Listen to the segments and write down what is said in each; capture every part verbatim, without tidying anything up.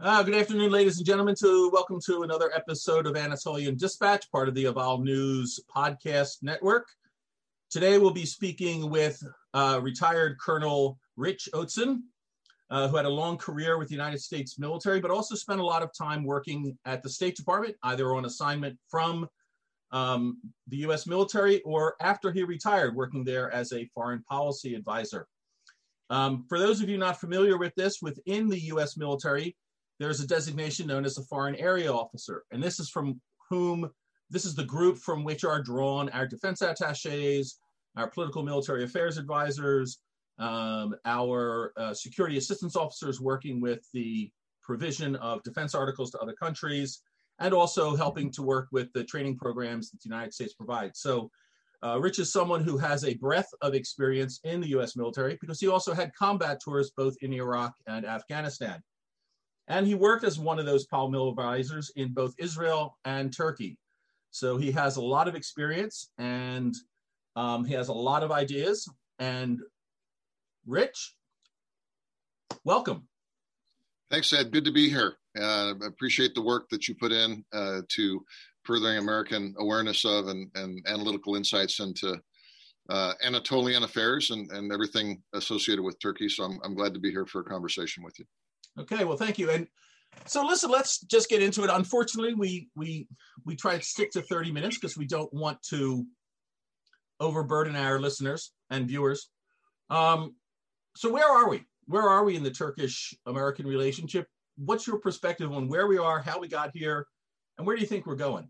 Uh, good afternoon, ladies and gentlemen. To welcome to another episode of Anatolian Dispatch, part of the Evolve News podcast network. Today, we'll be speaking with uh, retired Colonel Rich Oatzen, uh, who had a long career with the United States military, but also spent a lot of time working at the State Department, either on assignment from um, the U S military or after he retired, working there as a foreign policy advisor. Um, for those of you not familiar with this, within the U S military, there's a designation known as a Foreign Area Officer, and this is from whom, this is the group from which are drawn our defense attaches, our political military affairs advisors, um, our uh, security assistance officers working with the provision of defense articles to other countries, and also helping to work with the training programs that the United States provides. So uh, Rich is someone who has a breadth of experience in the U S military because he also had combat tours both in Iraq and Afghanistan. And he worked as one of those Palmil advisors in both Israel and Turkey. So he has a lot of experience and um, he has a lot of ideas. And Rich, welcome. Thanks, Ed. Good to be here. Uh, I appreciate the work that you put in uh, to furthering American awareness of and, and analytical insights into uh, Anatolian affairs and, and everything associated with Turkey. So I'm, I'm glad to be here for a conversation with you. Okay, well, thank you. And so listen, let's just get into it. Unfortunately, we we we try to stick to thirty minutes because we don't want to overburden our listeners and viewers. Um, so where are we? Where are we in the Turkish-American relationship? What's your perspective on where we are, how we got here, and where do you think we're going?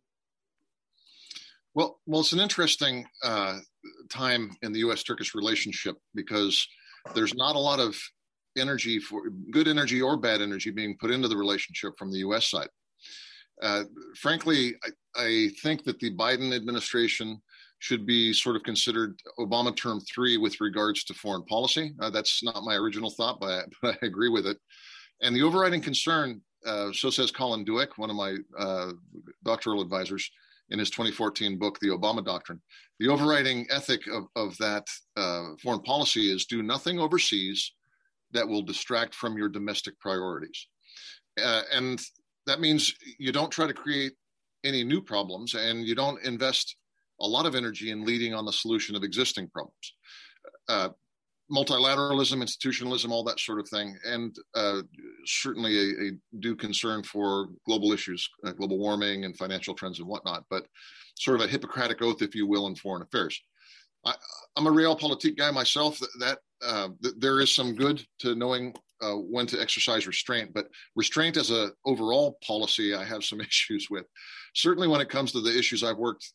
Well, well, it's an interesting uh, time in the U S Turkish relationship because there's not a lot of energy, for good energy or bad energy, being put into the relationship from the U S side. Uh, frankly, I, I think that the Biden administration should be sort of considered Obama term three with regards to foreign policy. Uh, that's not my original thought, but I, but I agree with it. And the overriding concern, uh, so says Colin Dueck, one of my uh, doctoral advisors, in his twenty fourteen book, The Obama Doctrine. The overriding ethic of, of that uh, foreign policy is do nothing overseas that will distract from your domestic priorities. Uh, and that means you don't try to create any new problems and you don't invest a lot of energy in leading on the solution of existing problems. Uh, multilateralism, institutionalism, all that sort of thing, and uh, certainly a, a due concern for global issues, uh, global warming and financial trends and whatnot, but sort of a Hippocratic oath, if you will, in foreign affairs. I, I'm a realpolitik guy myself. That uh, th- there is some good to knowing uh, when to exercise restraint, but restraint as an overall policy, I have some issues with. Certainly when it comes to the issues I've worked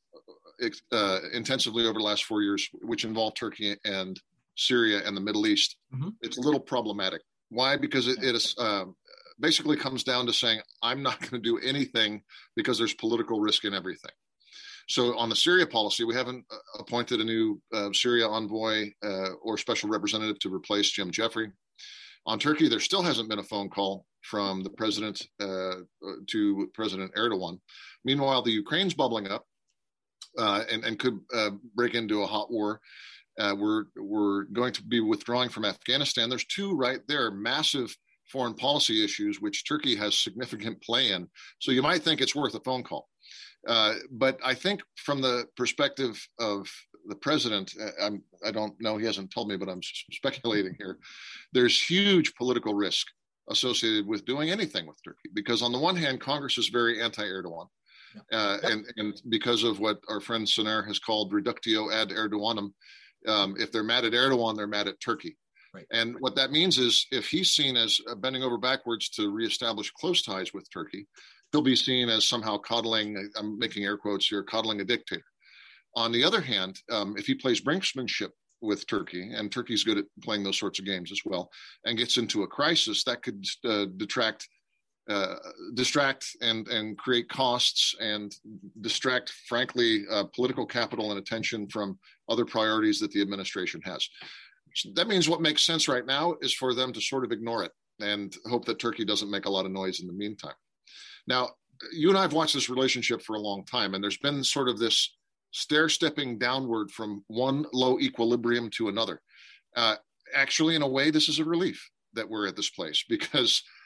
uh, intensively over the last four years, which involve Turkey and Syria and the Middle East, mm-hmm. It's a little problematic. Why? Because it, it is, uh, basically comes down to saying, I'm not going to do anything because there's political risk in everything. So on the Syria policy, we haven't appointed a new uh, Syria envoy uh, or special representative to replace Jim Jeffrey. On Turkey, there still hasn't been a phone call from the president uh, to President Erdogan. Meanwhile, the Ukraine's bubbling up uh, and, and could uh, break into a hot war. Uh, we're, we're going to be withdrawing from Afghanistan. There's two right there, massive foreign policy issues, which Turkey has significant play in. So you might think it's worth a phone call. Uh, but I think from the perspective of the president, I'm, I don't know, he hasn't told me, but I'm speculating here. There's huge political risk associated with doing anything with Turkey, because on the one hand, Congress is very anti-Erdogan. Uh, and, and because of what our friend Soner has called reductio ad Erdoganum, um, if they're mad at Erdogan, they're mad at Turkey. Right. And what that means is if he's seen as bending over backwards to reestablish close ties with Turkey, he'll be seen as somehow coddling, I'm making air quotes here, coddling a dictator. On the other hand, um, if he plays brinksmanship with Turkey, and Turkey's good at playing those sorts of games as well, and gets into a crisis, that could uh, detract, uh, distract and, and create costs and distract, frankly, uh, political capital and attention from other priorities that the administration has. So that means what makes sense right now is for them to sort of ignore it and hope that Turkey doesn't make a lot of noise in the meantime. Now, you and I have watched this relationship for a long time, and there's been sort of this stair-stepping downward from one low equilibrium to another. Uh, actually, in a way, this is a relief that we're at this place, because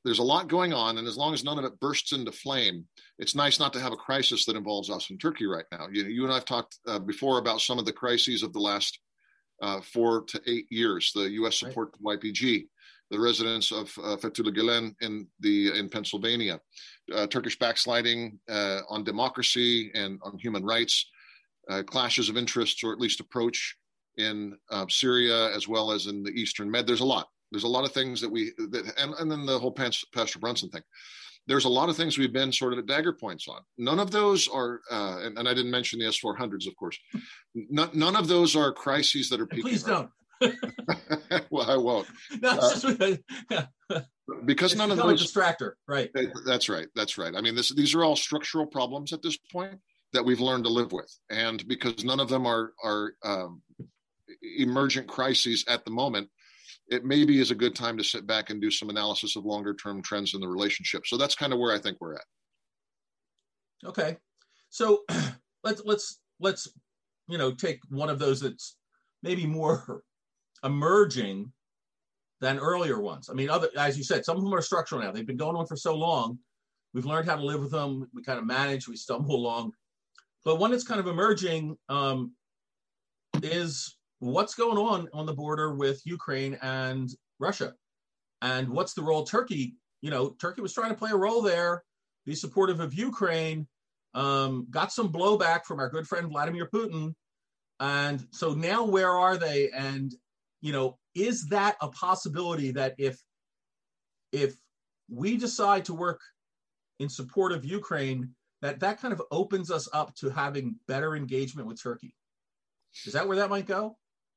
there's a lot going on, and as long as none of it bursts into flame, it's nice not to have a crisis that involves us in Turkey right now. You, you and I've talked uh, before about some of the crises of the last uh, four to eight years. The U S support to Y P G, the residents of uh, Fethullah Gulen in the in Pennsylvania, uh, Turkish backsliding uh, on democracy and on human rights, uh, clashes of interests, or at least approach in uh, Syria as well as in the Eastern Med. There's a lot. There's a lot of things that we, that, and, and then the whole Pastor Brunson thing. There's a lot of things we've been sort of at dagger points on. None of those are, uh, and, and I didn't mention the S four hundreds, of course. None, none of those are crises that are peaking. Please don't. Well, I won't. No, it's uh, just, yeah. Because it's none of those. those. A distractor, right? That's right. That's right. I mean, this, these are all structural problems at this point that we've learned to live with, and because none of them are are um, emergent crises at the moment, it maybe is a good time to sit back and do some analysis of longer term trends in the relationship. So that's kind of where I think we're at. Okay. So let's, let's, let's, you know, take one of those that's maybe more emerging than earlier ones. I mean, other, as you said, some of them are structural now. They've been going on for so long. We've learned how to live with them. We kind of manage, we stumble along. But one that's kind of emerging um, is what's going on on the border with Ukraine and Russia, and what's the role Turkey, you know, Turkey was trying to play a role there, be supportive of Ukraine, um, got some blowback from our good friend Vladimir Putin. And so now where are they? And, you know, is that a possibility that if, if we decide to work in support of Ukraine, that that kind of opens us up to having better engagement with Turkey? Is that where that might go?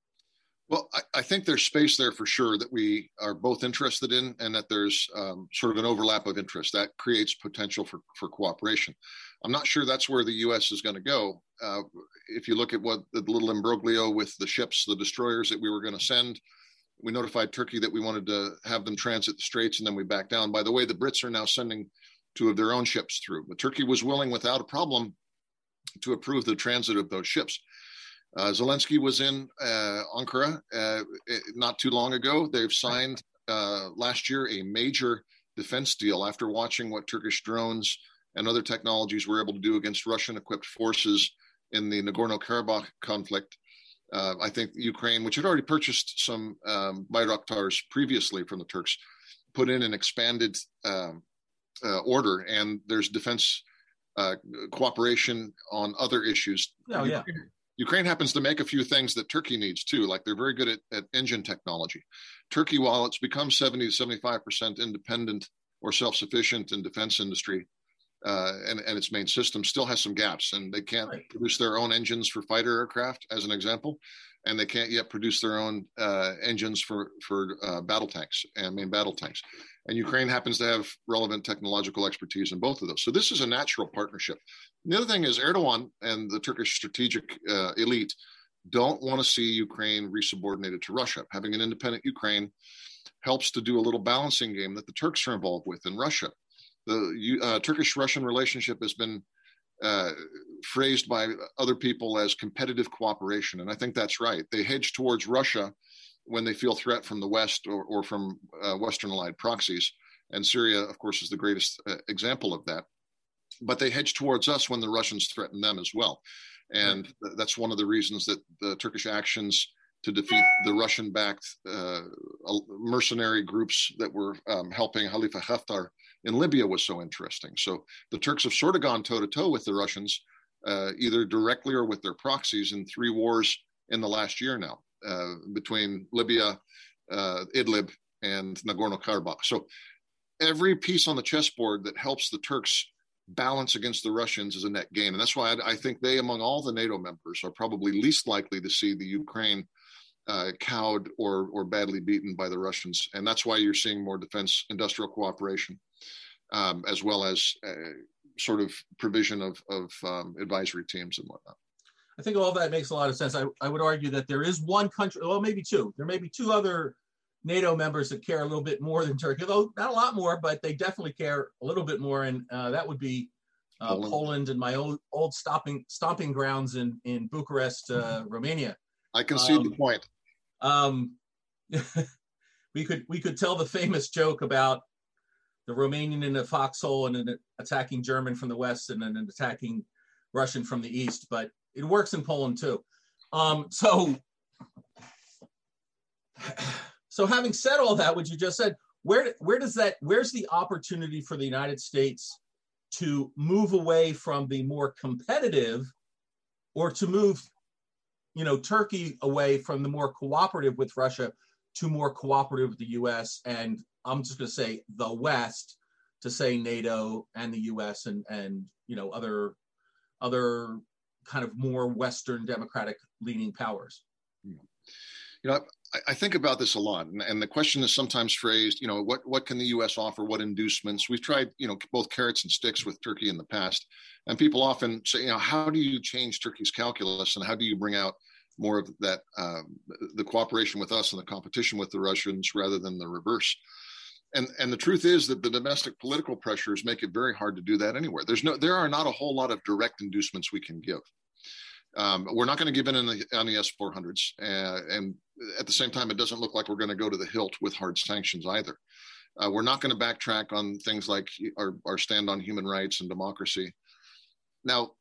Well, I, I think there's space there for sure that we are both interested in, and that there's um, sort of an overlap of interest that creates potential for, for cooperation. I'm not sure that's where the U S is going to go. Uh, if you look at what the little imbroglio with the ships, the destroyers that we were going to send, we notified Turkey that we wanted to have them transit the Straits, and then we backed down. By the way, the Brits are now sending two of their own ships through, but Turkey was willing without a problem to approve the transit of those ships. Uh, Zelensky was in uh, Ankara uh, not too long ago. They've signed uh, last year a major defense deal after watching what Turkish drones and other technologies were able to do against Russian-equipped forces in the Nagorno-Karabakh conflict. Uh, I think Ukraine, which had already purchased some um, Bayraktars previously from the Turks, put in an expanded um, uh, order, and there's defense uh, cooperation on other issues. Oh, yeah. Ukraine, Ukraine happens to make a few things that Turkey needs too, like they're very good at, at engine technology. Turkey, while it's become seventy to seventy-five percent independent or self-sufficient in defense industry uh, and, and its main system, still has some gaps, and they can't right. produce their own engines for fighter aircraft, as an example, and they can't yet produce their own uh, engines for, for uh, battle tanks and main battle tanks. And Ukraine happens to have relevant technological expertise in both of those. So this is a natural partnership. The other thing is Erdogan and the Turkish strategic uh, elite don't want to see Ukraine resubordinated to Russia. Having an independent Ukraine helps to do a little balancing game that the Turks are involved with in Russia. The uh, Turkish-Russian relationship has been uh, phrased by other people as competitive cooperation, and I think that's right. They hedge towards Russia when they feel threat from the West or, or from uh, Western allied proxies. And Syria, of course, is the greatest uh, example of that. But they hedge towards us when the Russians threaten them as well. And th- that's one of the reasons that the Turkish actions to defeat the Russian-backed uh, mercenary groups that were um, helping Khalifa Haftar in Libya was so interesting. So the Turks have sort of gone toe-to-toe with the Russians, uh, either directly or with their proxies, in three wars in the last year now. Uh, between Libya, uh, Idlib, and Nagorno-Karabakh. So every piece on the chessboard that helps the Turks balance against the Russians is a net gain. And that's why I, I think they, among all the NATO members, are probably least likely to see the Ukraine uh, cowed or, or badly beaten by the Russians. And that's why you're seeing more defense industrial cooperation, um, as well as uh, sort of provision of, of um, advisory teams and whatnot. I think all that makes a lot of sense. I, I would argue that there is one country, well, maybe two. There may be two other NATO members that care a little bit more than Turkey, though not a lot more, but they definitely care a little bit more. And uh, that would be uh, Poland. Poland and my old old stomping stomping grounds in in Bucharest, uh, Romania. I concede um, the point. Um, we could we could tell the famous joke about the Romanian in the foxhole and then attacking German from the west and then attacking Russian from the east. But it works in Poland too. Um, so, so having said all that, what you just said, where where does that where's the opportunity for the United States to move away from the more competitive, or to move, you know, Turkey away from the more cooperative with Russia to more cooperative with the U S, and I'm just going to say the West, to say NATO and the U S and and you know other other kind of more Western democratic leaning powers? You know, I, I think about this a lot, and, and the question is sometimes phrased, you know, what what can the U S offer? What inducements? We've tried, you know, both carrots and sticks with Turkey in the past, and people often say, you know, how do you change Turkey's calculus, and how do you bring out more of that, um, the cooperation with us and the competition with the Russians rather than the reverse? And and the truth is that the domestic political pressures make it very hard to do that anywhere. There's no, there are not a whole lot of direct inducements we can give. Um, we're not going to give in, in the, on the S four hundreds, uh, and at the same time, it doesn't look like we're going to go to the hilt with hard sanctions either. Uh, we're not going to backtrack on things like our, our stand on human rights and democracy. Now,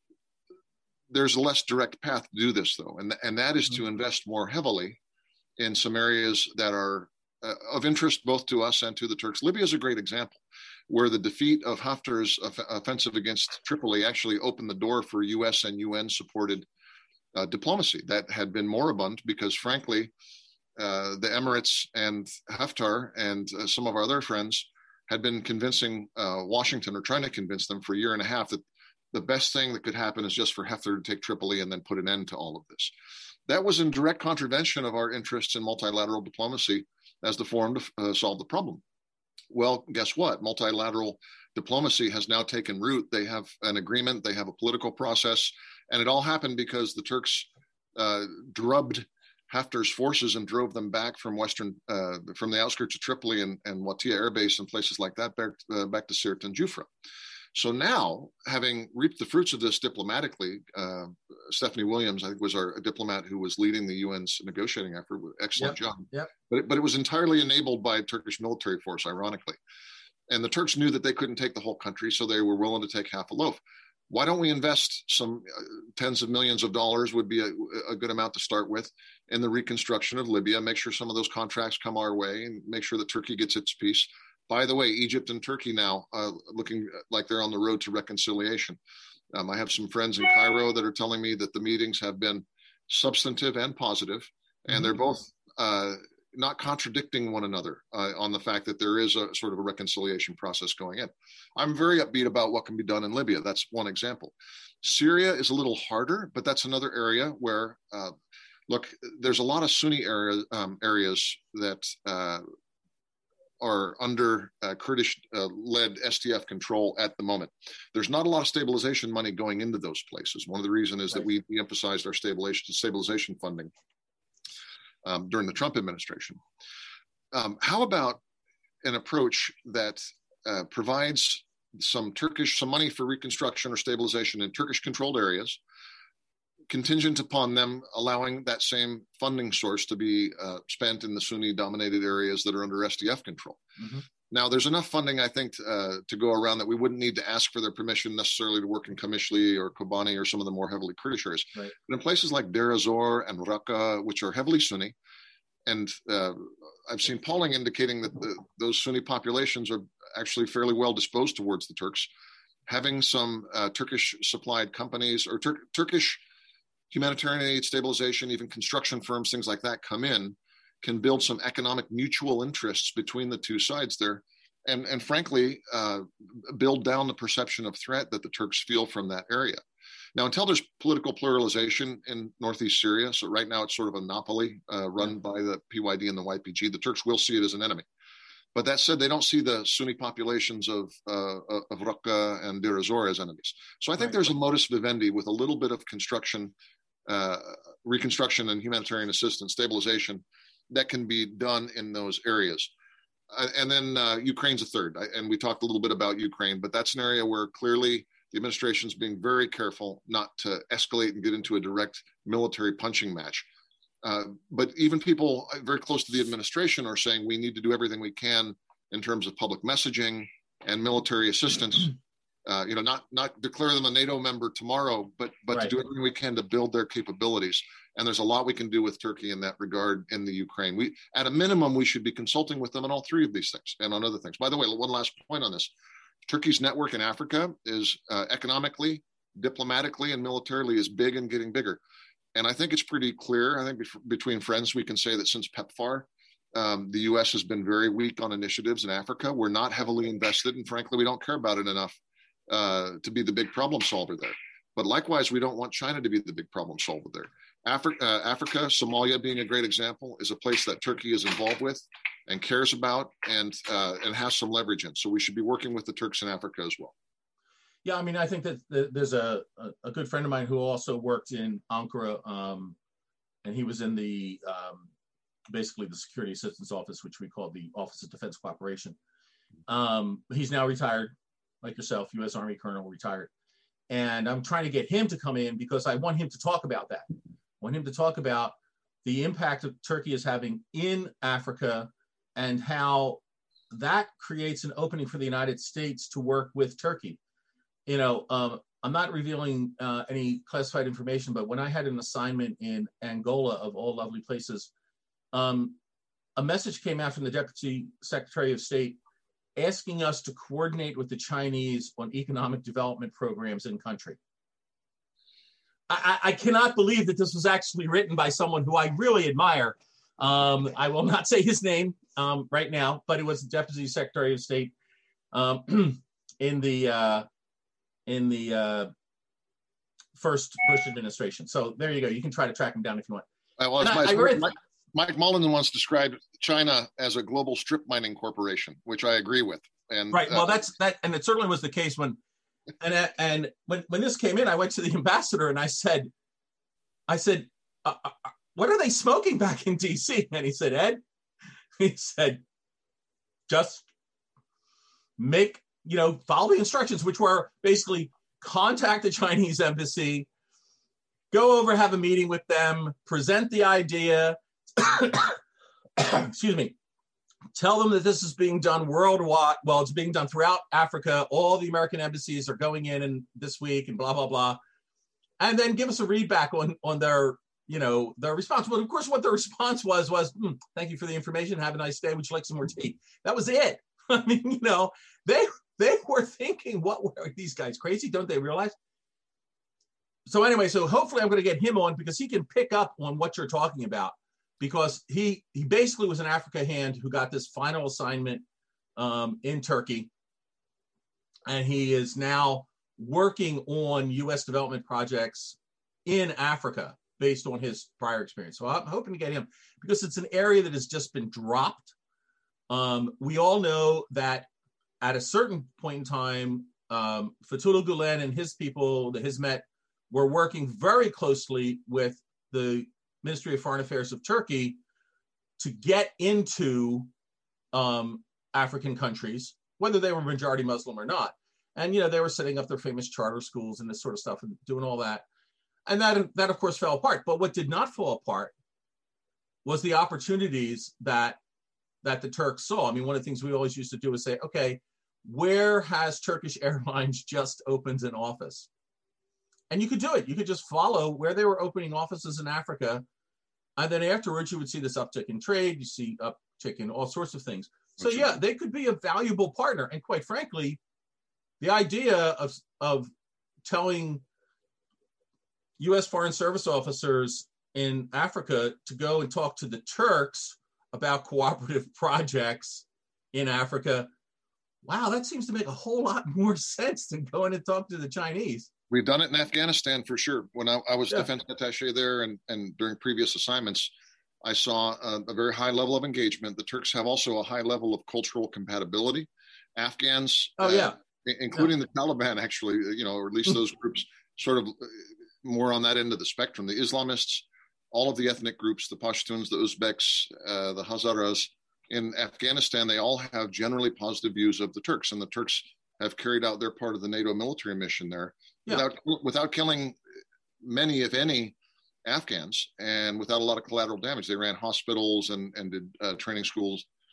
there's a less direct path to do this, though, and and that is mm-hmm. to invest more heavily in some areas that are uh, of interest both to us and to the Turks. Libya is a great example, where the defeat of Haftar's off- offensive against Tripoli actually opened the door for U S and U N-supported uh, diplomacy that had been moribund because, frankly, uh, the Emirates and Haftar and uh, some of our other friends had been convincing uh, Washington, or trying to convince them for a year and a half, that the best thing that could happen is just for Haftar to take Tripoli and then put an end to all of this. That was in direct contravention of our interests in multilateral diplomacy as the forum to uh, solve the problem. Well, guess what? Multilateral diplomacy has now taken root. They have an agreement, they have a political process, and it all happened because the Turks uh, drubbed Haftar's forces and drove them back from western, uh, from the outskirts of Tripoli and, and Watia Air Base and places like that back, uh, back to Sirte and Jufra. So now, having reaped the fruits of this diplomatically, uh, Stephanie Williams, I think, was our diplomat who was leading the U N's negotiating effort. Excellent yep, job. Yep. But, it, but it was entirely enabled by Turkish military force, ironically. And the Turks knew that they couldn't take the whole country, so they were willing to take half a loaf. Why don't we invest some uh, tens of millions of dollars, would be a, a good amount to start with, in the reconstruction of Libya, make sure some of those contracts come our way, and make sure that Turkey gets its piece. By the way, Egypt and Turkey now uh, looking like they're on the road to reconciliation. Um, I have some friends in Cairo that are telling me that the meetings have been substantive and positive, and mm-hmm. they're both uh, not contradicting one another uh, on the fact that there is a sort of a reconciliation process going in. I'm very upbeat about what can be done in Libya. That's one example. Syria is a little harder, but that's another area where, uh, look, there's a lot of Sunni area, um, areas that uh, are under uh, Kurdish-led uh, S D F control at the moment. There's not a lot of stabilization money going into those places. One of the reasons is right. that we, we emphasized our stabilization, stabilization funding um, during the Trump administration. Um, how about an approach that uh, provides some Turkish, some money for reconstruction or stabilization in Turkish-controlled areas, contingent upon them allowing that same funding source to be uh, spent in the Sunni-dominated areas that are under S D F control. Mm-hmm. Now, there's enough funding, I think, uh, to go around that we wouldn't need to ask for their permission necessarily to work in Kamishli or Kobani or some of the more heavily Kurdish areas. Right. But in places like Deir ez-Zor and Raqqa, which are heavily Sunni, and uh, I've seen polling indicating that the, those Sunni populations are actually fairly well disposed towards the Turks, having some uh, Turkish-supplied companies or Tur- Turkish humanitarian aid, stabilization, even construction firms, things like that come in, can build some economic mutual interests between the two sides there, and, and frankly, uh, build down the perception of threat that the Turks feel from that area. Now, until there's political pluralization in northeast Syria, so right now it's sort of a monopoly uh, run by the P Y D and the Y P G, the Turks will see it as an enemy. But that said, they don't see the Sunni populations of uh, of Raqqa and Deir ez-Zor as enemies. So I think right. there's a modus vivendi with a little bit of construction, uh, reconstruction and humanitarian assistance, stabilization, that can be done in those areas. Uh, and then uh, Ukraine's a third. I, and we talked a little bit about Ukraine, but that's an area where clearly the administration is being very careful not to escalate and get into a direct military punching match. Uh, but even people very close to the administration are saying we need to do everything we can in terms of public messaging, and military assistance. Uh, you know, not not declare them a NATO member tomorrow, but but right. to do everything we can to build their capabilities. And there's a lot we can do with Turkey in that regard in the Ukraine. We, at a minimum, we should be consulting with them on all three of these things and on other things. By the way, one last point on this. Turkey's network in Africa is uh, economically, diplomatically, and militarily is big and getting bigger. And I think it's pretty clear, I think bef- between friends, we can say that since PEPFAR, um, the U S has been very weak on initiatives in Africa. We're not heavily invested, and frankly, we don't care about it enough uh, to be the big problem solver there. But likewise, we don't want China to be the big problem solver there. Afri- uh, Africa, Somalia being a great example, is a place that Turkey is involved with and cares about and uh, and has some leverage in. So we should be working with the Turks in Africa as well. Yeah, I mean, I think that the, there's a, a, a good friend of mine who also worked in Ankara, um, and he was in the, um, basically the Security Assistance Office, which we call the Office of Defense Cooperation. Um, he's now retired, like yourself, U S Army Colonel, retired. And I'm trying to get him to come in because I want him to talk about that. I want him to talk about the impact of Turkey is having in Africa and how that creates an opening for the United States to work with Turkey. You know, um, I'm not revealing uh, any classified information, but when I had an assignment in Angola, of all lovely places, um, a message came out from the Deputy Secretary of State asking us to coordinate with the Chinese on economic development programs in country. I, I cannot believe that this was actually written by someone who I really admire. Um, I will not say his name um, right now, but it was the Deputy Secretary of State um, in the uh, in the uh, first Bush administration. So there you go. You can try to track him down if you want. Uh, well, my, I, I read, Mike, Mike Mullen once described China as a global strip mining corporation, which I agree with. And right. Well, uh, that's that, and it certainly was the case when. And and when, when this came in, I went to the ambassador and I said, I said, uh, uh, what are they smoking back in D C? And he said, Ed, he said, just make, you know, follow the instructions, which were basically contact the Chinese embassy, go over, have a meeting with them, present the idea, excuse me, tell them that this is being done worldwide. Well, it's being done throughout Africa. All the American embassies are going in and this week and blah, blah, blah. And then give us a readback on, on their, you know, their response. Well, of course, what the response was, was, hmm, thank you for the information. Have a nice day. Would you like some more tea? That was it. I mean, you know, they, they were thinking, what were these guys crazy? Don't they realize? So anyway, so hopefully I'm going to get him on because he can pick up on what you're talking about. Because he he basically was an Africa hand who got this final assignment um, in Turkey, and he is now working on U S development projects in Africa based on his prior experience. So I'm hoping to get him because it's an area that has just been dropped. Um, we all know that at a certain point in time, um, Fethullah Gulen and his people, the Hizmet, were working very closely with the Ministry of Foreign Affairs of Turkey to get into um, African countries, whether they were majority Muslim or not. And, you know, they were setting up their famous charter schools and this sort of stuff and doing all that. And that, that of course, fell apart. But what did not fall apart was the opportunities that, that the Turks saw. I mean, one of the things we always used to do is say, okay, where has Turkish Airlines just opened an office? And you could do it. You could just follow where they were opening offices in Africa. And then afterwards, you would see this uptick in trade. You see uptick in all sorts of things. So yeah, they could be a valuable partner. And quite frankly, the idea of, of telling U S Foreign Service officers in Africa to go and talk to the Turks about cooperative projects in Africa, wow, that seems to make a whole lot more sense than going and talk to the Chinese. We've done it in Afghanistan for sure. When I, I was yeah. defense attaché there and, and during previous assignments, I saw a, a very high level of engagement. The Turks have also a high level of cultural compatibility. Afghans, oh, yeah. uh, including yeah. the Taliban, actually, you know, or at least those groups sort of more on that end of the spectrum. The Islamists, all of the ethnic groups, the Pashtuns, the Uzbeks, uh, the Hazaras in Afghanistan, they all have generally positive views of the Turks, and the Turks have carried out their part of the NATO military mission there. Yeah. Without without killing many, if any, Afghans, and without a lot of collateral damage. They ran hospitals and, and did uh, training schools.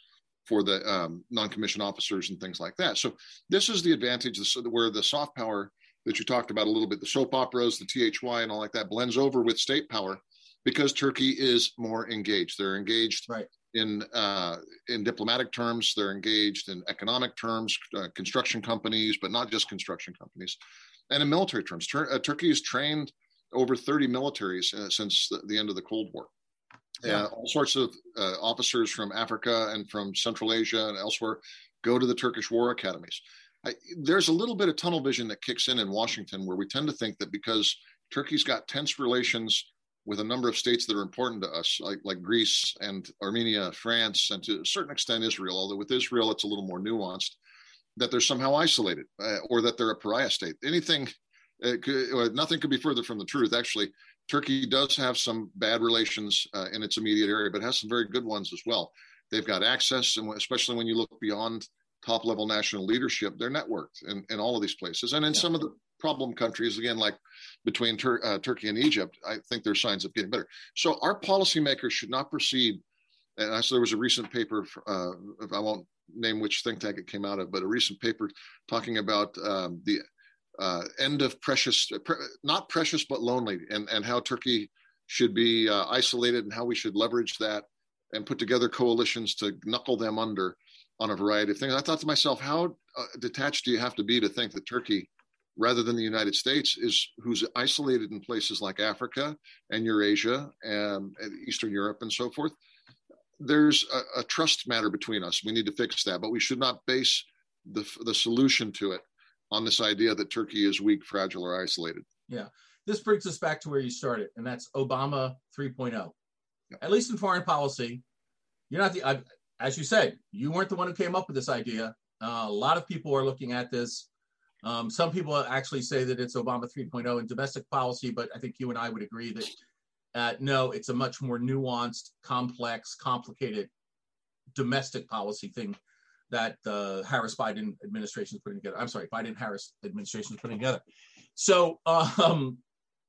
for the um, non-commissioned officers and things like that. So this is the advantage where the soft power that you talked about a little bit, the soap operas, the T H Y and all like that blends over with state power because Turkey is more engaged. They're engaged right. in uh, in diplomatic terms. They're engaged in economic terms, uh, construction companies, but not just construction companies, and in military terms. Tur- uh, Turkey has trained over thirty militaries uh, since the, the end of the Cold War. Yeah. Uh, all sorts of uh, officers from Africa and from Central Asia and elsewhere go to the Turkish war academies. I, there's a little bit of tunnel vision that kicks in in Washington, where we tend to think that because Turkey's got tense relations with a number of states that are important to us, like, like Greece and Armenia, France, and to a certain extent Israel, although with Israel it's a little more nuanced, that they're somehow isolated uh, or that they're a pariah state. Anything, uh, could, nothing could be further from the truth. Actually, Turkey does have some bad relations uh, in its immediate area, but has some very good ones as well. They've got access, and especially when you look beyond top-level national leadership, they're networked in, in all of these places. And in yeah. some of the problem countries, again, like between Tur- uh, Turkey and Egypt, I think there's signs of getting better. So our policymakers should not proceed. And I saw there was a recent paper, uh, I won't name which think tank it came out of, but a recent paper talking about um, the uh, end of precious, pre- not precious, but lonely, and, and how Turkey should be uh, isolated and how we should leverage that and put together coalitions to knuckle them under on a variety of things. I thought to myself, how uh, detached do you have to be to think that Turkey, rather than the United States, is who's isolated in places like Africa and Eurasia and, and Eastern Europe and so forth? There's a, a trust matter between us. We need to fix that, but we should not base the the solution to it on this idea that Turkey is weak, fragile, or isolated. Yeah. This brings us back to where you started, and that's Obama three point oh. Yeah. At least in foreign policy, you're not the, I, as you said, you weren't the one who came up with this idea. Uh, a lot of people are looking at this. Um, some people actually say that it's Obama three point oh in domestic policy, but I think you and I would agree that uh, no, it's a much more nuanced, complex, complicated domestic policy thing that the Harris-Biden administration is putting together. I'm sorry, Biden-Harris administration is putting together. So um,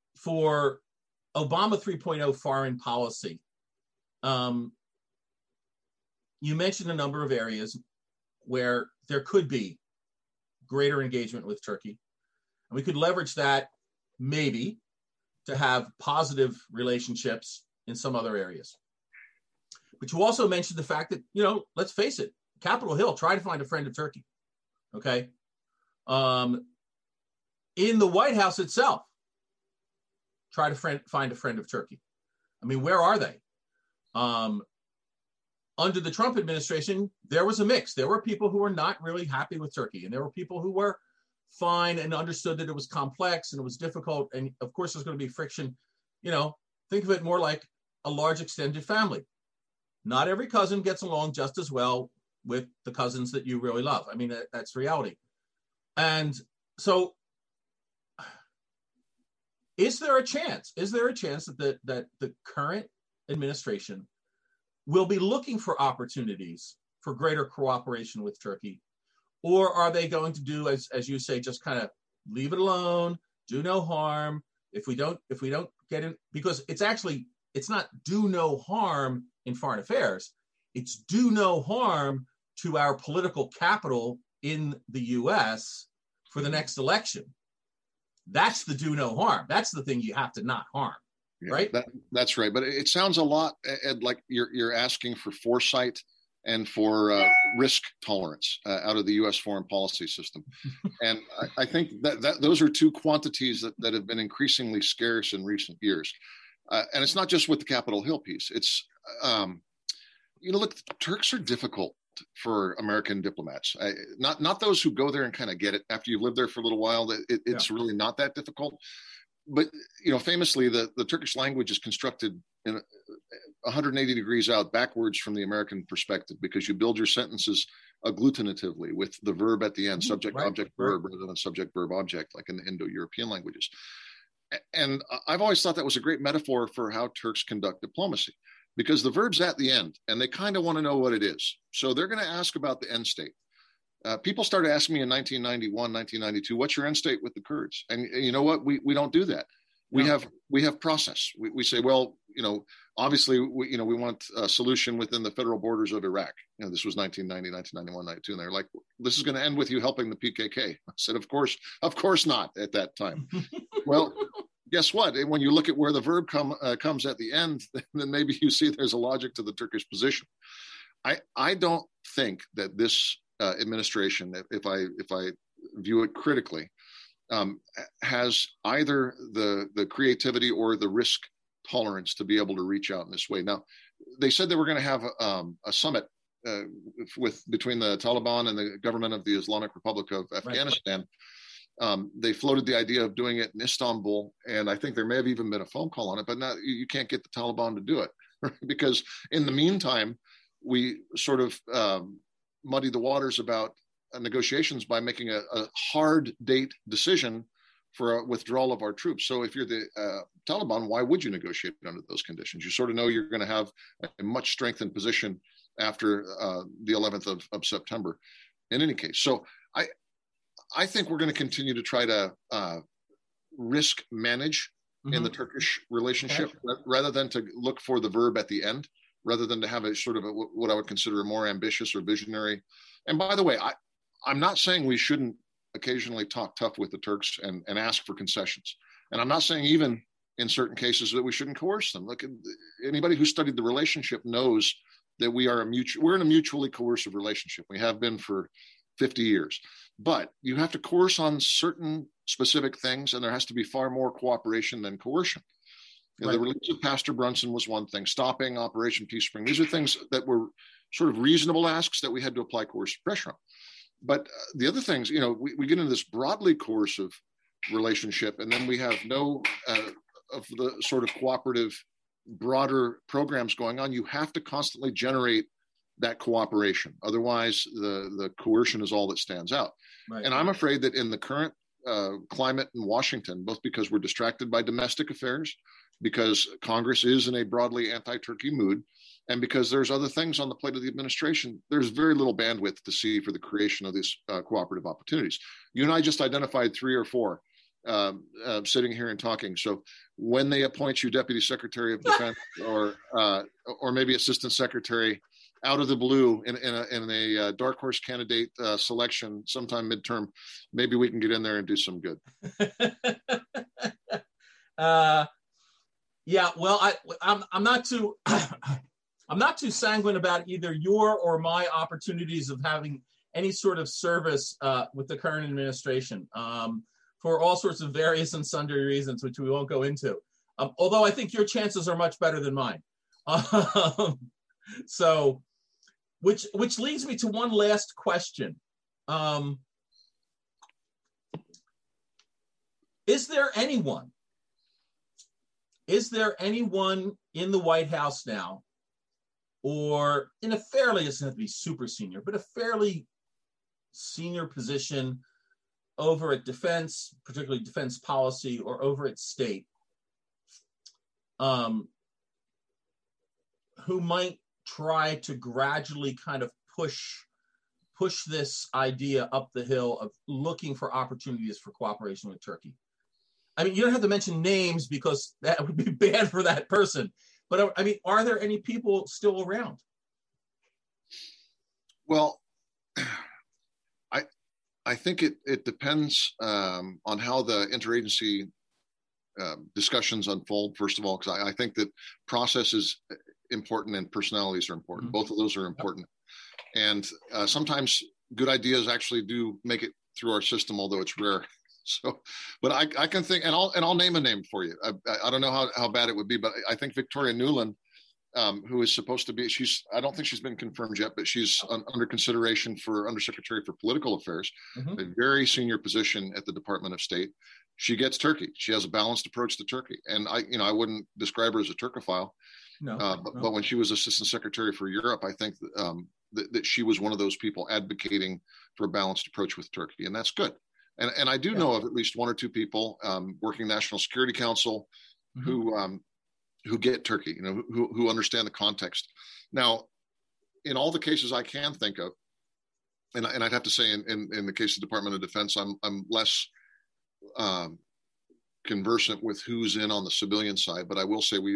for Obama three point oh foreign policy, um, you mentioned a number of areas where there could be greater engagement with Turkey. And we could leverage that maybe to have positive relationships in some other areas. But you also mentioned the fact that, you know, let's face it, Capitol Hill, try to find a friend of Turkey, okay? Um, in the White House itself, try to friend, find a friend of Turkey. I mean, where are they? Um, under the Trump administration, there was a mix. There were people who were not really happy with Turkey, and there were people who were fine and understood that it was complex and it was difficult. And of course, there's going to be friction. You know, think of it more like a large extended family. Not every cousin gets along just as well with the cousins that you really love. I mean, that, that's reality. And so is there a chance, is there a chance that the, that the current administration will be looking for opportunities for greater cooperation with Turkey? Or are they going to do, as, as you say, just kind of leave it alone, do no harm? If we don't, if we don't get in, because it's actually, it's not do no harm in foreign affairs, it's do no harm to our political capital in the U S for the next election. That's the do no harm. That's the thing you have to not harm. Yeah, right? That, that's right. But it sounds a lot, Ed, like you're you're asking for foresight and for uh, risk tolerance uh, out of the U S foreign policy system. And I, I think that, that those are two quantities that, that have been increasingly scarce in recent years. Uh, and it's not just with the Capitol Hill piece. It's, um, you know, look, Turks are difficult for American diplomats. I, not not those who go there and kind of get it after you've lived there for a little while. It, it, it's yeah. really not that difficult. But, you know, famously, the, the Turkish language is constructed in one hundred eighty degrees out backwards from the American perspective, because you build your sentences agglutinatively with the verb at the end, subject, right. object, right. verb, rather than subject, verb, object, like in the Indo-European languages. And I've always thought that was a great metaphor for how Turks conduct diplomacy, because the verb's at the end and they kind of want to know what it is. So they're going to ask about the end state. Uh, people started asking me in nineteen ninety-one, nineteen ninety-two, what's your end state with the Kurds? And, and you know what? We we don't do that. We no. have we have process. We, we say, well, you know, obviously, we, you know, we want a solution within the federal borders of Iraq. You know, this was nineteen ninety, nineteen ninety-one, ninety-two, and they're like, this is going to end with you helping the P K K. I said, of course, of course not at that time. Well, guess what? When you look at where the verb come, uh, comes at the end, then maybe you see there's a logic to the Turkish position. I, I don't think that this uh, administration, if, if I if I view it critically, um, has either the the creativity or the risk tolerance to be able to reach out in this way. Now, they said they were going to have um, a summit uh, with between the Taliban and the government of the Islamic Republic of Afghanistan. Right. Um, they floated the idea of doing it in Istanbul, and I think there may have even been a phone call on it, but now you can't get the Taliban to do it because in the meantime, we sort of um, muddy the waters about uh, negotiations by making a, a hard date decision for a withdrawal of our troops. So if you're the uh, Taliban, why would you negotiate under those conditions? You sort of know you're going to have a much strengthened position after uh, the eleventh of, of September in any case. So I, I think we're going to continue to try to uh, risk manage mm-hmm. in the Turkish relationship okay. rather than to look for the verb at the end, rather than to have a sort of a, what I would consider a more ambitious or visionary. And by the way, I, I'm not saying we shouldn't occasionally talk tough with the Turks and, and ask for concessions. And I'm not saying even in certain cases that we shouldn't coerce them. Look, anybody who studied the relationship knows that we are a mutual, we're in a mutually coercive relationship. We have been for fifty years, but you have to coerce on certain specific things, and there has to be far more cooperation than coercion. You know, right. The release of Pastor Brunson was one thing, stopping Operation Peace Spring. These are things that were sort of reasonable asks that we had to apply coercive pressure on. But uh, the other things, you know, we, we get into this broadly coercive relationship, and then we have no uh, of the sort of cooperative, broader programs going on. You have to constantly generate that cooperation. Otherwise, the, the coercion is all that stands out. Right. And I'm afraid that in the current uh, climate in Washington, both because we're distracted by domestic affairs, because Congress is in a broadly anti-Turkey mood, and because there's other things on the plate of the administration, there's very little bandwidth to see for the creation of these uh, cooperative opportunities. You and I just identified three or four um, uh, sitting here and talking. So when they appoint you Deputy Secretary of Defense or uh, or maybe Assistant Secretary out of the blue in, in a, in a uh, dark horse candidate uh, selection sometime midterm, maybe we can get in there and do some good. uh, yeah, well, I, I'm I'm not too. I'm not too sanguine about either your or my opportunities of having any sort of service uh, with the current administration um, for all sorts of various and sundry reasons, which we won't go into. Um, although I think your chances are much better than mine. Um, so, which which leads me to one last question. Um, is there anyone, is there anyone in the White House now, or in a fairly, it doesn't have to be super senior, but a fairly senior position over at defense, particularly defense policy, or over at state, um, who might try to gradually kind of push, push this idea up the hill of looking for opportunities for cooperation with Turkey? I mean, you don't have to mention names because that would be bad for that person. But I mean, are there any people still around? Well, I I think it it depends um, on how the interagency uh, discussions unfold. First of all, because I, I think that process is important and personalities are important. Mm-hmm. Both of those are important, yep. and uh, sometimes good ideas actually do make it through our system, although it's rare. So, but I, I can think, and I'll and I'll name a name for you. I, I don't know how, how bad it would be, but I think Victoria Nuland, um, who is supposed to be, she's I don't think she's been confirmed yet, but she's un, under consideration for Undersecretary for Political Affairs, mm-hmm. a very senior position at the Department of State. She gets Turkey. She has a balanced approach to Turkey, and I, you know, I wouldn't describe her as a Turkophile. No, uh, but, no. but when she was Assistant Secretary for Europe, I think um, that, that she was one of those people advocating for a balanced approach with Turkey, and that's good. And, and I do yeah. know of at least one or two people um, working National Security Council mm-hmm. who um, who get Turkey, you know, who who understand the context. Now, in all the cases I can think of, and, and I'd have to say in, in, in the case of the Department of Defense, I'm I'm less um, conversant with who's in on the civilian side, but I will say we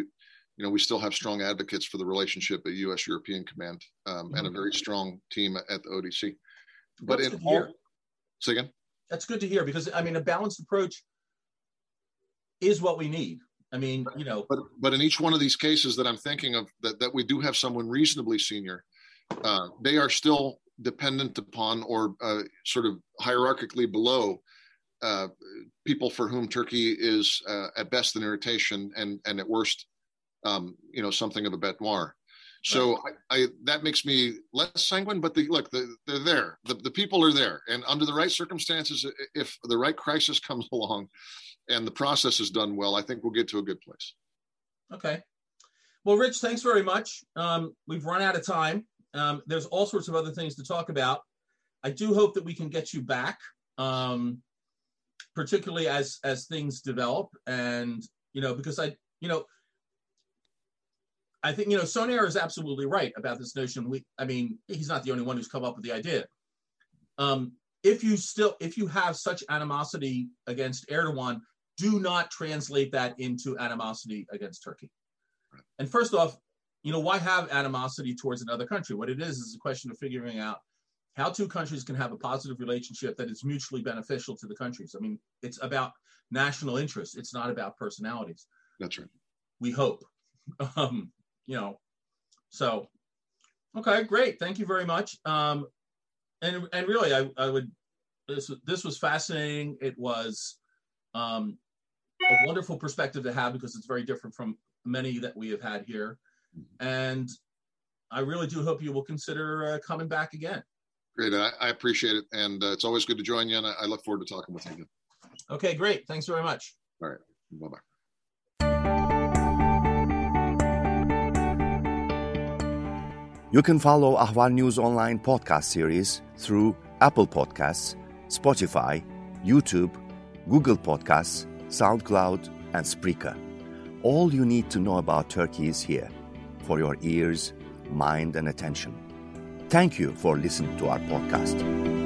you know, we still have strong advocates for the relationship at U S European Command um, mm-hmm. and a very strong team at the O D C. But That's in good to hear. all, say again? That's good to hear, because I mean, a balanced approach is what we need. I mean, you know. But but in each one of these cases that I'm thinking of, that, that we do have someone reasonably senior, uh, they are still dependent upon or uh, sort of hierarchically below uh, people for whom Turkey is uh, at best an irritation and, and at worst, um, you know, something of a bête noire. So right. I, I, that makes me less sanguine, but the, look, the, they're there. The, the people are there. And under the right circumstances, if the right crisis comes along and the process is done well, I think we'll get to a good place. Okay. Well, Rich, thanks very much. Um, we've run out of time. Um, there's all sorts of other things to talk about. I do hope that we can get you back, um, particularly as as things develop. And, you know, because I, you know, I think, you know, Soner is absolutely right about this notion. We, I mean, he's not the only one who's come up with the idea. Um, if you still, if you have such animosity against Erdogan, do not translate that into animosity against Turkey. And first off, you know, why have animosity towards another country? What it is is a question of figuring out how two countries can have a positive relationship that is mutually beneficial to the countries. I mean, it's about national interests. It's not about personalities. That's right. We hope. Um, you know, so, okay, great. Thank you very much. Um, and and really, I, I would, this, this was fascinating. It was um, a wonderful perspective to have, because it's very different from many that we have had here. And I really do hope you will consider uh, coming back again. Great. I, I appreciate it. And uh, it's always good to join you. And I, I look forward to talking with you again. Okay, great. Thanks very much. All right. Bye-bye. You can follow Ahval News Online podcast series through Apple Podcasts, Spotify, YouTube, Google Podcasts, SoundCloud, and Spreaker. All you need to know about Turkey is here, for your ears, mind, and attention. Thank you for listening to our podcast.